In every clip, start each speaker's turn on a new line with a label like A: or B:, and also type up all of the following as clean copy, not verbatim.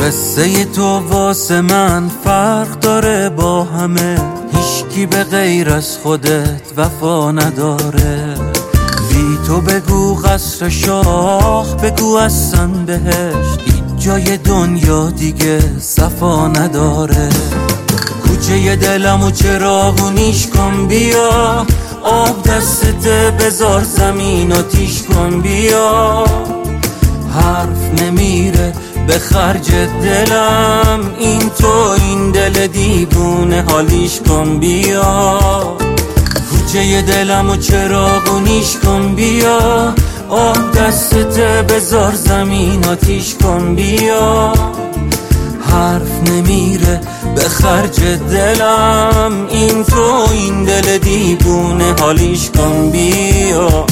A: قصه تو واسه من فرق داره با همه، هیچکی به غیر از خودت وفا نداره. بی تو بگو قصر شاخ، بگو اصلا بهشت، هیچ جای دنیا دیگه صفا نداره. کوچه دلمو چراغونیش کن بیا، آب دستت بذار زمین آتیش کن بیا. حرف نمیره به خرج دلم، این تو این دل دیوونه حالیش کن بیا. کوچه دلمو چراغونیش کن بیا، آب دستت بذار زمین آتیش کن بیا. حرف نمیره به خرج دلم، این تو این دل دیوونه حالیش کن بیا.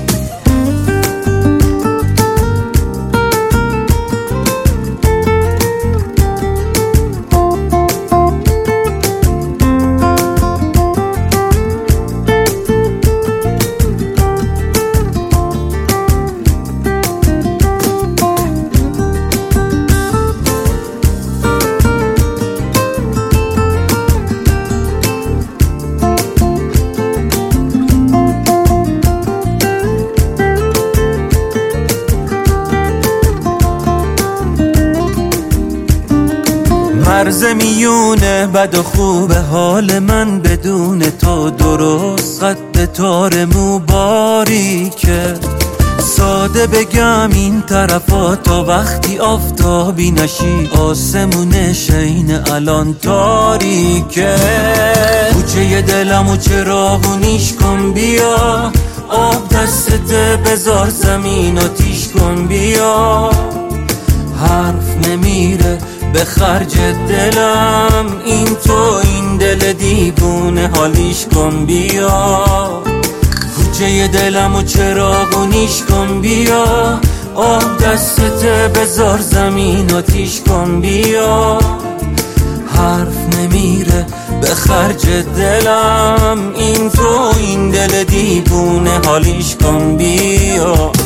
A: مرز میونه بد و خوب حال من بدون تو درست، قد تار مو باریکه. ساده بگم این طرفا تا وقتی آفتابی نشی، آسمون شین الان تاریکه. کوچه دلمو چراغونیش کن بیا، آب دستت بذار زمین آتیش کن بیا. حرف نمیره به خرج دلم، این تو این دل دیوونه حالیش کن بیا. کوچه دلمو چراغونیش کن بیا، آب دستت بذار زمین آتیش کن بیا. حرف نمیره به خرج دلم، این تو این دل دیوونه حالیش کن بیا.